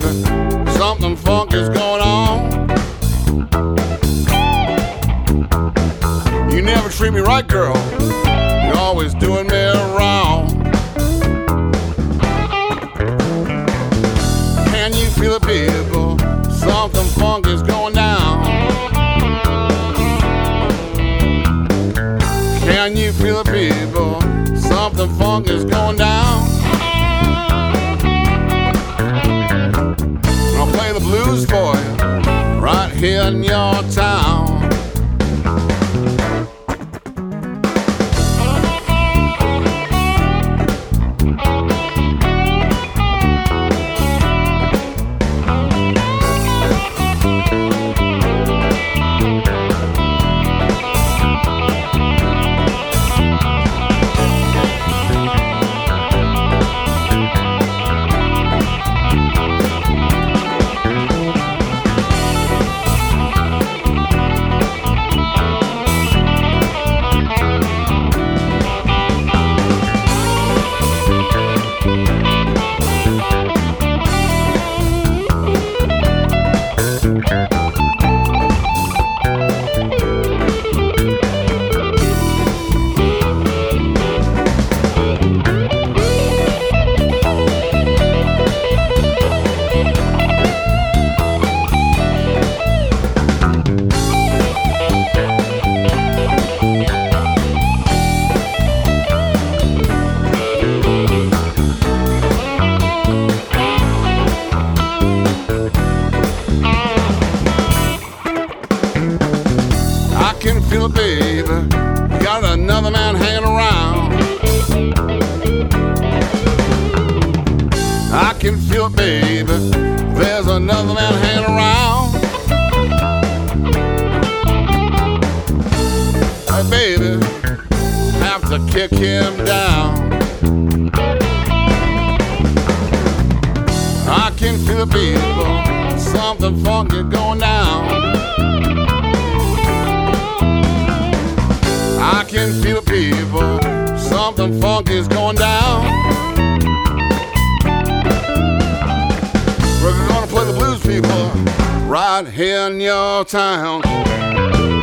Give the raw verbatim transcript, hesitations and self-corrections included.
baby, something funky's going on. You never treat me right, girl. You're always doing me wrong. Can you feel it, people? Something funky's going down. Can you feel it, people? Something funky's going down. I'll play the blues for you right here in your town. I can feel it, baby. Got another man hanging around. I can feel it, baby. There's another man hanging around. Hey, baby, have to kick him down. I can feel it, people. Something funky going down. I can feel it, people. Something funky's going down. We're gonna play the blues, people, right here in your town.